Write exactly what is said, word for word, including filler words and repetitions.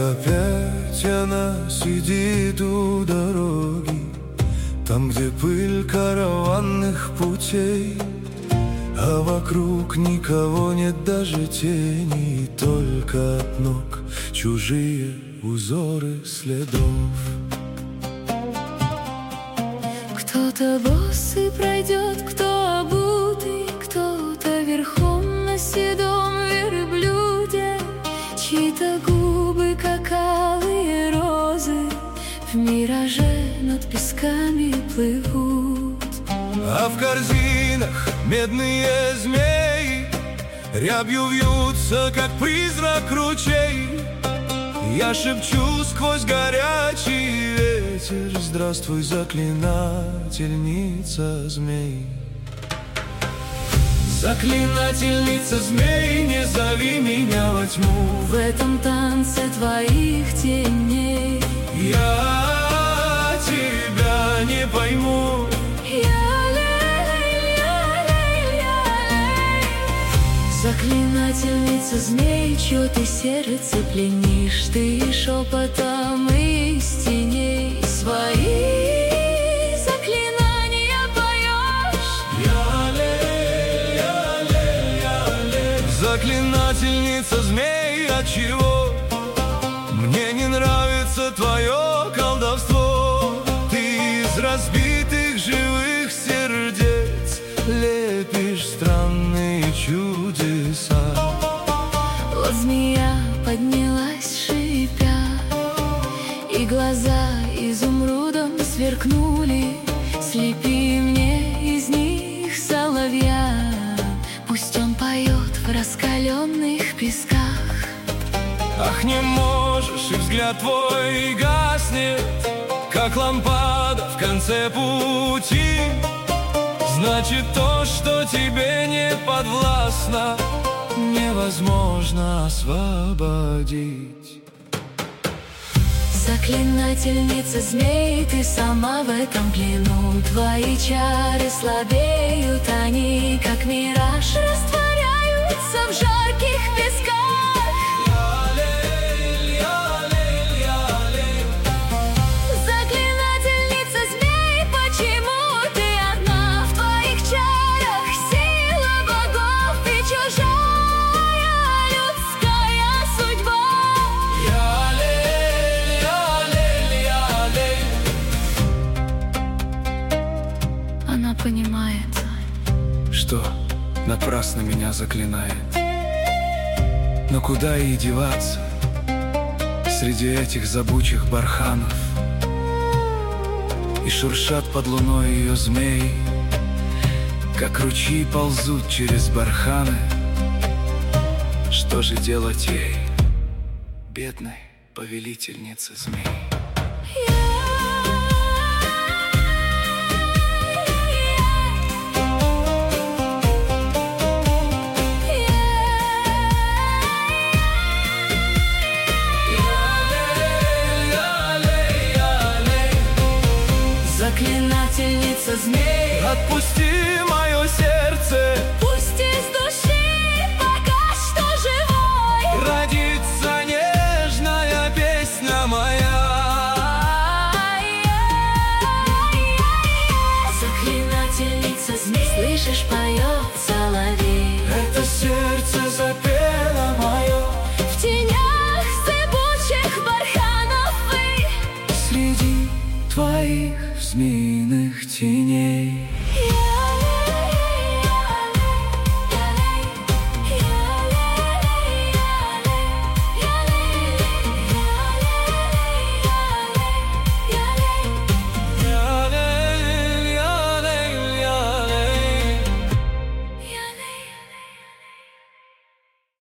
опять она сидит у дороги, там, где пыль караванных путей, а вокруг никого нет, даже тени, только от ног чужие узоры следов. Кто-то босый пройдет, кто обутый, кто-то верхом на седом верблюде, чьи-то губы, как алые розы, в мираже над песками плывут. А в корзинах медные змеи рябью вьются, как призрак ручей. Я шепчу сквозь горячий ветер: здравствуй, заклинательница змей. Заклинательница змей, не зови меня во тьму, в этом танце твоих теней я тебя не пойму. Заклинательница змей, чье ты сердце пленишь, ты шепотом из теней свои заклинания поешь. Я-лей, я-лей, я-лей. Заклинательница змей, отчего мне не нравится твое колдовство? Ты из разбитых живых сердец лепишь странные чудеса. Вот змея поднялась, шипя, и глаза изумрудом сверкнули. Слепи мне из них соловья, пусть он поет в раскаленных песках. Ах, не можешь, и взгляд твой гаснет, как лампада в конце пути. Значит, то, что тебе не подвластно, невозможно освободить. Заклинательница змей, ты сама в этом плену. Твои чары слабеют, они, как мираж, растворяются в жарких песках. Она понимает, что напрасно меня заклинает. Но куда ей деваться среди этих зыбучих барханов? И шуршат под луной ее змеи, как ручьи ползут через барханы. Что же делать ей, бедной повелительнице змей? Заклинательница змей, отпусти мое сердце, пусть из души пока что живой родится нежная песня моя. Заклинательница змей, слышишь, поет соловей. Это сердце запело мое в тенях зыбучих барханов, и среди твоих змеиных теней.